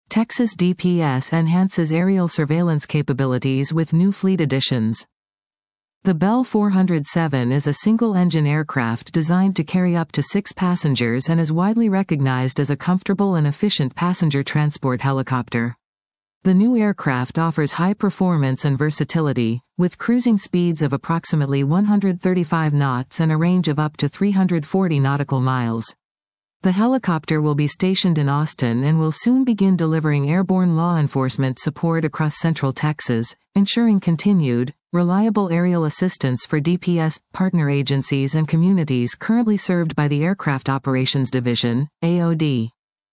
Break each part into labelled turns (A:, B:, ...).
A: Texas DPS enhances aerial surveillance capabilities with new fleet additions. The Bell 407 is a single-engine aircraft designed to carry up to 6 passengers and is widely recognized as a comfortable and efficient passenger transport helicopter. The new aircraft offers high performance and versatility, with cruising speeds of approximately 135 knots and a range of up to 340 nautical miles. The helicopter will be stationed in Austin and will soon begin delivering airborne law enforcement support across Central Texas, ensuring continued, reliable aerial assistance for DPS, partner agencies and communities currently served by the Aircraft Operations Division, AOD.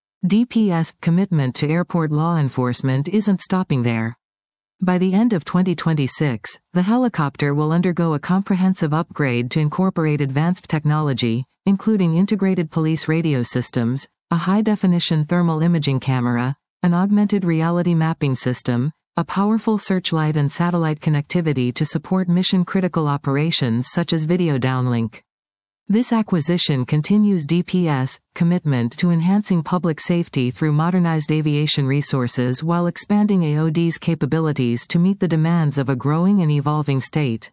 A: DPS' commitment to airport law enforcement isn't stopping there. By the end of 2026, the helicopter will undergo a comprehensive upgrade to incorporate advanced technology, including integrated police radio systems, a high-definition thermal imaging camera, an augmented reality mapping system, a powerful searchlight and satellite connectivity to support mission-critical operations such as video downlink. This acquisition continues DPS' commitment to enhancing public safety through modernized aviation resources while expanding AOD's capabilities to meet the demands of a growing and evolving state.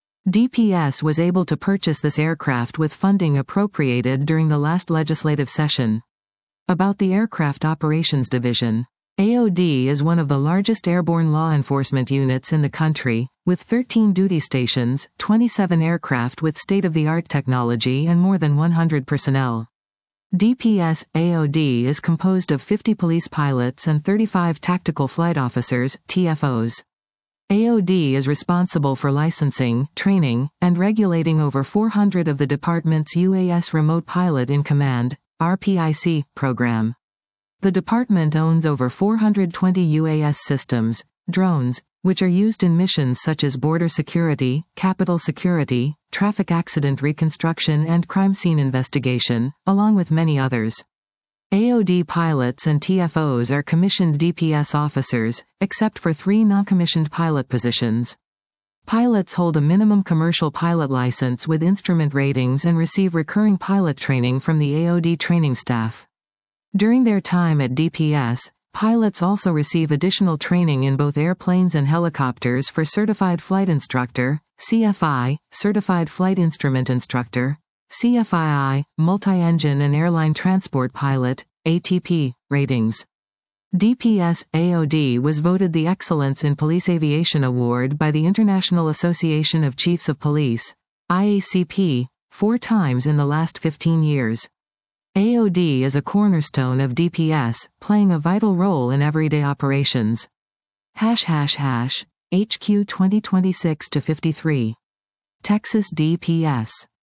A: DPS was able to purchase this aircraft with funding appropriated during the last legislative session. About the Aircraft Operations Division. AOD is one of the largest airborne law enforcement units in the country, with 13 duty stations, 27 aircraft with state-of-the-art technology and more than 100 personnel. DPS AOD is composed of 50 police pilots and 35 tactical flight officers, TFOs. AOD is responsible for licensing, training, and regulating over 400 of the department's UAS Remote Pilot in Command, RPIC, program. The department owns over 420 UAS systems, drones, which are used in missions such as border security, Capitol security, traffic accident reconstruction and crime scene investigation, along with many others. AOD pilots and TFOs are commissioned DPS officers, except for 3 non-commissioned pilot positions. Pilots hold a minimum commercial pilot license with instrument ratings and receive recurring pilot training from the AOD training staff. During their time at DPS, pilots also receive additional training in both airplanes and helicopters for Certified Flight Instructor, CFI, Certified Flight Instrument Instructor, CFII, Multi-Engine and Airline Transport Pilot, ATP, ratings. DPS AOD was voted the Excellence in Police Aviation Award by the International Association of Chiefs of Police, IACP, 4 times in the last 15 years. AOD is a cornerstone of DPS, playing a vital role in everyday operations. HQ 2026-53. Texas DPS.